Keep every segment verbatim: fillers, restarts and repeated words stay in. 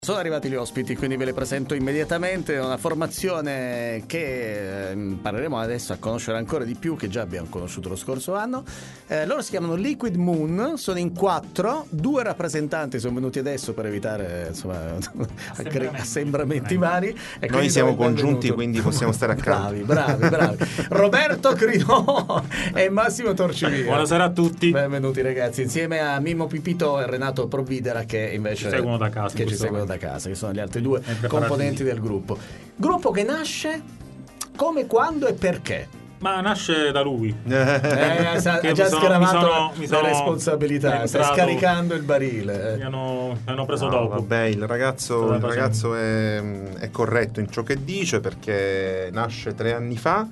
Sono arrivati gli ospiti, quindi ve le presento immediatamente. Una formazione che eh, impareremo adesso a conoscere ancora di più, che già abbiamo conosciuto lo scorso anno. Eh, loro si chiamano Liquid Moon, sono in quattro, due rappresentanti sono venuti adesso per evitare insomma assembramenti, assembramenti vari. E Noi siamo congiunti, quindi possiamo stare accanto. Bravi, bravi, bravi. Roberto Crinò e Massimo Torcivia. Buonasera a tutti. Benvenuti ragazzi, insieme a Mimmo Pipito e Renato Provvidera che invece ci seguono da casa. Che ci seguono da casa, che sono gli altri due componenti del gruppo. Gruppo che nasce come, quando e perché? Ma nasce da lui. Eh, ha già sono, scravato mi sono, mi la responsabilità, sta scaricando il barile. Mi hanno, mi hanno preso no, dopo. Vabbè, il ragazzo, il ragazzo è, è corretto in ciò che dice, perché nasce tre anni fa.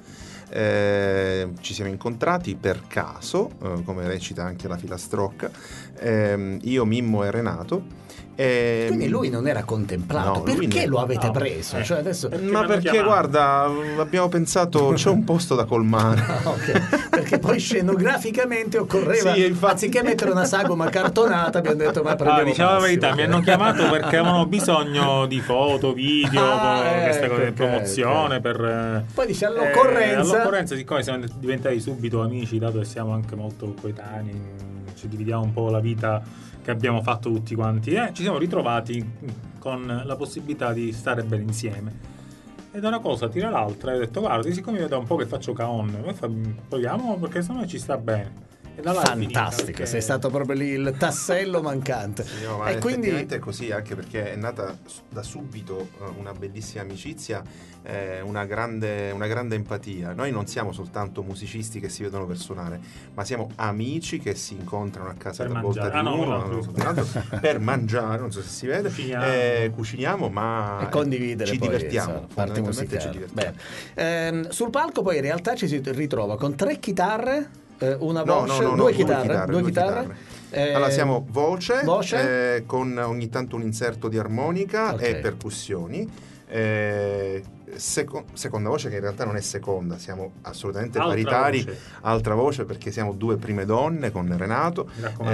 Eh, ci siamo incontrati per caso, eh, come recita anche la filastrocca, eh, io, Mimmo e Renato. E... Quindi lui non era contemplato, no, perché non... lo avete no. preso? Eh. Cioè adesso... Perché Ma perché chiamato? Guarda, abbiamo pensato c'è un posto da colmare. Ah, okay. Perché poi scenograficamente occorreva, sì, infatti... anziché mettere una sagoma cartonata, abbiamo detto ma prendiamo ah, diciamo la verità, mi hanno chiamato perché avevano bisogno di foto, video, ah, queste ecco, cose di okay, promozione okay. per... Poi dice all'occorrenza... Eh, all'occorrenza, siccome siamo diventati subito amici, dato che siamo anche molto coetanei, ci dividiamo un po' la vita che abbiamo fatto tutti quanti, e eh, ci siamo ritrovati con la possibilità di stare bene insieme, e da una cosa tira l'altra e ho detto guarda, siccome io da un po' che faccio caon, proviamo perché secondo me ci sta bene. E da là fantastico, finita, sei stato proprio lì il tassello mancante. Sì, no, ma e quindi è così, anche perché è nata da subito una bellissima amicizia, eh, una grande, una grande empatia. Noi non siamo soltanto musicisti che si vedono per suonare, ma siamo amici che si incontrano a casa per da volta di ah, no, uno no, no, no, no, per mangiare, non so se si vede, cuciniamo, eh, cuciniamo ma e condividere ci poi, divertiamo, insomma, parte musicale. ci divertiamo. Ehm, sul palco poi in realtà ci si ritrova con tre chitarre, una no, voce, no, no, due, no, chitarre, due chitarre, due due chitarre. chitarre. Eh, allora siamo voce, voce? Eh, con ogni tanto un inserto di armonica, okay, e percussioni. Eh, seco- seconda voce, che in realtà non è seconda, siamo assolutamente altra paritari. Voce. Altra voce, perché siamo due prime donne con Renato,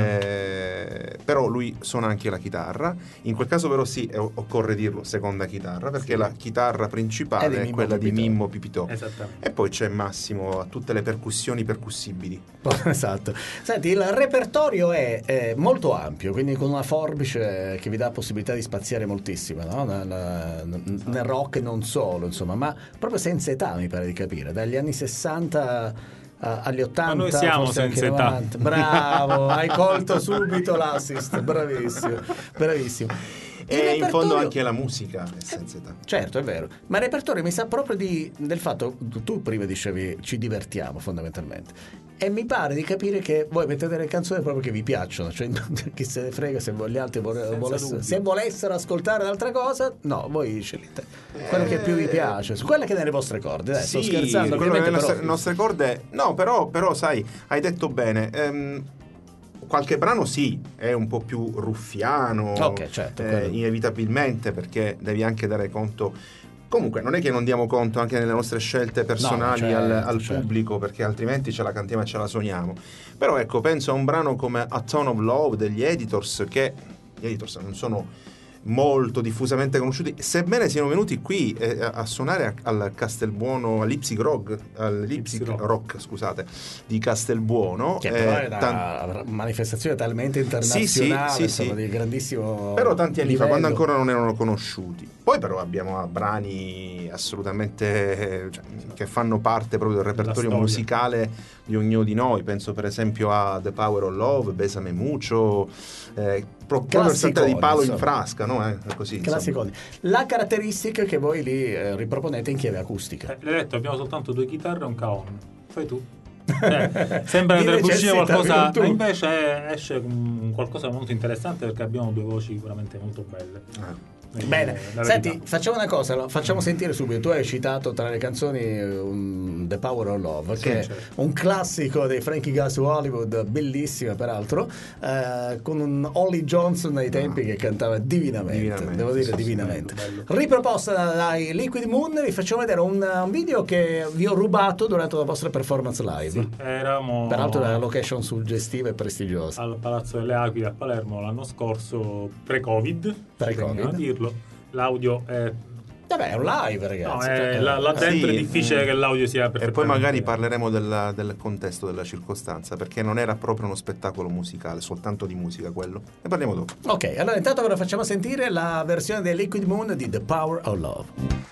eh, però lui suona anche la chitarra. In quel caso però sì, eh, occorre dirlo, seconda chitarra, perché sì, la chitarra principale è, è quella Pipito. di Mimmo Pipito, e poi c'è Massimo a tutte le percussioni percussibili. Esatto. Senti, il repertorio è, è molto ampio, quindi con una forbice che vi dà la possibilità di spaziare moltissimo, no? nel, nel rock non solo, insomma, ma proprio senza età, mi pare di capire, dagli anni sessanta a, agli ottanta. Ma noi siamo senza età. Bravo, hai colto subito l'assist, bravissimo, bravissimo. Il e in fondo anche la musica è senza età. Certo, è vero. Ma il repertorio mi sa proprio di, del fatto, tu prima dicevi ci divertiamo fondamentalmente, e mi pare di capire che voi mettete delle canzoni proprio che vi piacciono, cioè chi se ne frega se gli altri vole, volessero, se volessero ascoltare un'altra cosa, no, voi scegliete quello eh... che più vi piace, su quelle che nelle vostre corde, dai, sì, sto scherzando, quello nelle nostre, però... nostre corde, no, però, però sai, hai detto bene, ehm, qualche brano sì, è un po' più ruffiano, okay, certo, eh, inevitabilmente, perché devi anche dare conto. Comunque non è che non diamo conto anche nelle nostre scelte personali, no, certo, al, al certo. pubblico, perché altrimenti ce la cantiamo e ce la suoniamo. Però ecco, penso a un brano come A Ton of Love degli Editors, che gli Editors non sono molto diffusamente conosciuti, sebbene siano venuti qui eh, a suonare a, al Castelbuono, all'Ipsy Rock, all'Ipsy Rock, Rock scusate, di Castelbuono, che però è una tan- manifestazione talmente internazionale, sì, sì, sì, insomma, sì. di grandissimo però tanti anni livello. fa, quando ancora non erano conosciuti. Poi però abbiamo brani assolutamente, cioè, che fanno parte proprio del repertorio musicale di ognuno di noi. Penso per esempio a The Power of Love, Besame Mucho, eh, proprio per saltare di palo in frasca, no? Eh, così, classiconi. La caratteristica che voi lì eh, riproponete in chiave acustica. Eh, l'hai detto, abbiamo soltanto due chitarre e un caon. Fai tu. Eh, sembra che uscire qualcosa, ma invece esce un qualcosa molto interessante, perché abbiamo due voci sicuramente molto belle. Ah. Bene, senti, facciamo una cosa, facciamo sentire subito. Tu hai citato tra le canzoni um, The Power of Love, sì, che certo. è un classico dei Frankie Goes to Hollywood, bellissima peraltro, eh, con un Holly Johnson ai tempi no. che cantava divinamente, divinamente devo dire sì, divinamente. Sì, riproposta dai Liquid Moon, vi facciamo vedere un, un video che vi ho rubato durante la vostra performance live. Sì, eravamo peraltro una location suggestiva e prestigiosa al Palazzo delle Aquile a Palermo l'anno scorso, pre-Covid. Pre-Covid. A dirlo. L'audio è... Vabbè, è un live, ragazzi. No, è, cioè, là, là dentro sì, è difficile mm. che l'audio sia perfetto. E poi magari parleremo del, del contesto, della circostanza, perché non era proprio uno spettacolo musicale, soltanto di musica quello. Ne parliamo dopo. Ok, allora intanto ve lo facciamo sentire la versione dei Liquid Moon di The Power of Love.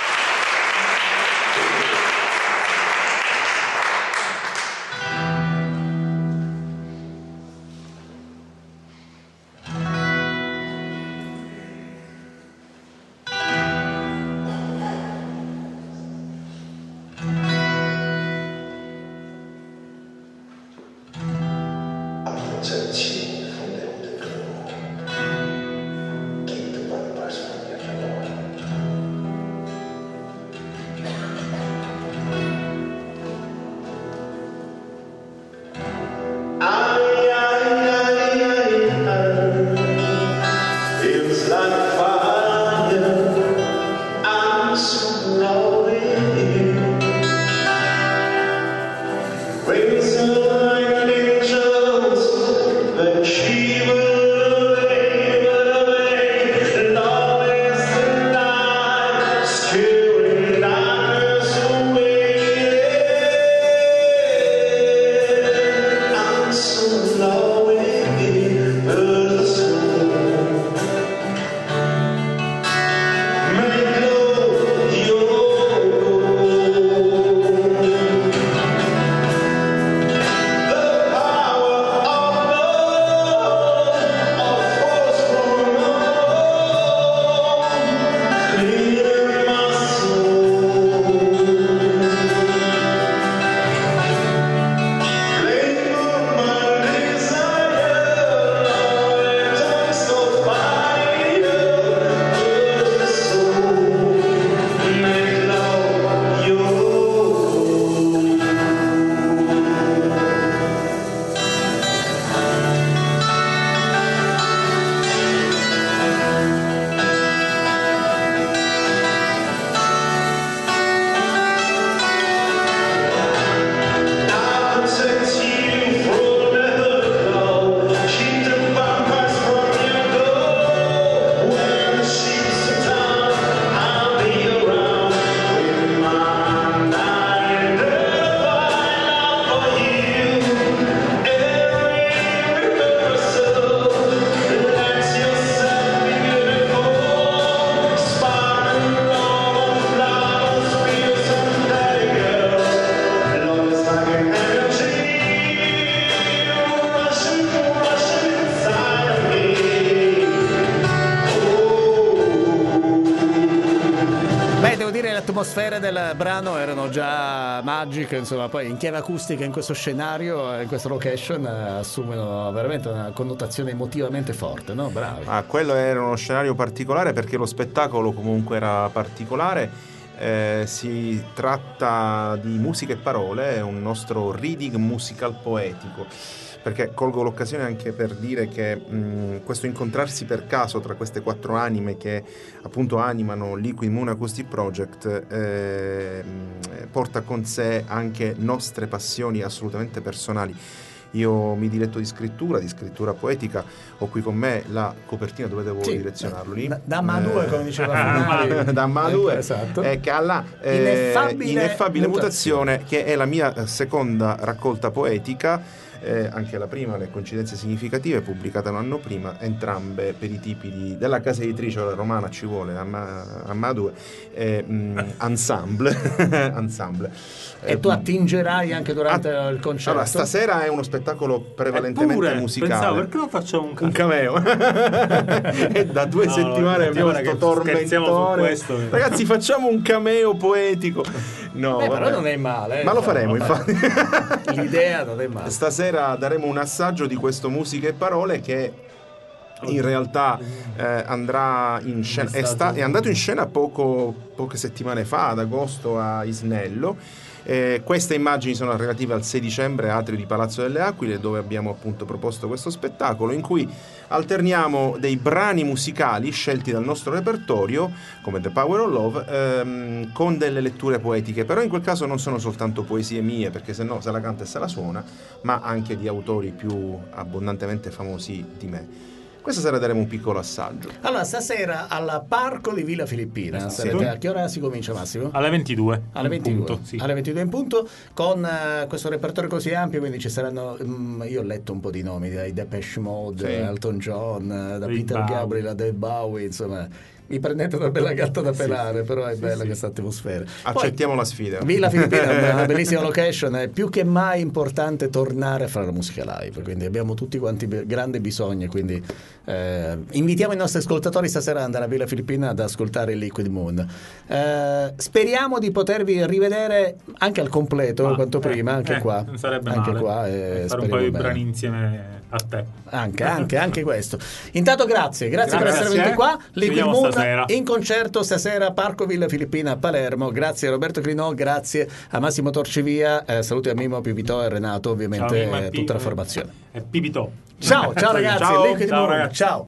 atmosfere del brano erano già magiche, insomma, poi in chiave acustica in questo scenario, in questa location, eh, assumono veramente una connotazione emotivamente forte, no? Bravi. Ah, quello era uno scenario particolare perché lo spettacolo comunque era particolare. Eh, si tratta di musica e parole, è un nostro reading musical poetico, perché colgo l'occasione anche per dire che mh, questo incontrarsi per caso tra queste quattro anime che appunto animano Liquid Moon Acoustic Project eh, porta con sé anche nostre passioni assolutamente personali. Io mi diletto di scrittura, di scrittura poetica. Ho qui con me la copertina, dove devo sì, direzionarlo lì? Da, da Madue, eh, come diceva da Madue, esatto. eh, che ha la eh, ineffabile, ineffabile mutazione. mutazione, che è la mia seconda raccolta poetica. Eh, anche la prima, le coincidenze significative, pubblicata un anno prima, entrambe per i tipi di, della casa editrice romana, ci vuole, a Madue, eh, mh, ensemble. ensemble. E eh, tu attingerai anche durante a, il concerto? Allora, stasera è uno spettacolo prevalentemente Eppure, musicale. Pensavo, perché non facciamo un, un cameo? E da due no, settimane abbiamo questo tormentone. Ragazzi, facciamo un cameo poetico. No, Beh, però non è male. Eh, Ma lo faremo, infatti. L'idea non è male. Stasera daremo un assaggio di questo Musica e Parole che in realtà eh, andrà in scena, è, sta, è andato in scena poco, poche settimane fa, ad agosto, a Isnello. Eh, queste immagini sono relative al sei dicembre, atrio di Palazzo delle Aquile, dove abbiamo appunto proposto questo spettacolo in cui alterniamo dei brani musicali scelti dal nostro repertorio, come The Power of Love, ehm, con delle letture poetiche. Però in quel caso non sono soltanto poesie mie, perché se no se la canta e se la suona, ma anche di autori più abbondantemente famosi di me. Questa sera daremo un piccolo assaggio. Allora, stasera al Parco di Villa Filippina, Esatto. sarete, a che ora si comincia, Massimo? Alle ventidue. Alle ventidue, punto, sì. alle ventidue in punto, con uh, questo repertorio così ampio, quindi ci saranno, um, io ho letto un po' di nomi, dai Depeche Mode, Sì. Elton John, uh, da David Peter Bowie. Gabriel a David Bowie, insomma, mi prendete una bella gatta da pelare, sì, però è sì, bella sì. questa atmosfera. Accettiamo Poi, la sfida. Villa Filippina è una bellissima location, è più che mai importante tornare a fare la musica live, quindi abbiamo tutti quanti be- grande bisogno, quindi eh, invitiamo i nostri ascoltatori stasera ad andare a Villa Filippina ad ascoltare il Liquid Moon. Eh, speriamo di potervi rivedere anche al completo Ma, quanto eh, prima, anche eh, qua. non sarebbe anche male. qua, eh, fare un speriamo paio di bene. brani insieme a te. Anche, anche, anche questo. Intanto grazie, grazie, Grazie, per essere venuti qua. ci Liquid vediamo Moon stasera. in concerto stasera Parco Villa Filippina a Palermo. Grazie a Roberto Crinò, grazie a Massimo Torcivia, eh, saluti a Mimo, Pipitò e Renato, ovviamente Ciao, Mimmo e eh, Pi- tutta la formazione. E Pipitò. Ciao, ciao ragazzi, Ciao, Liquid ciao, Moon, ragazzi. ciao.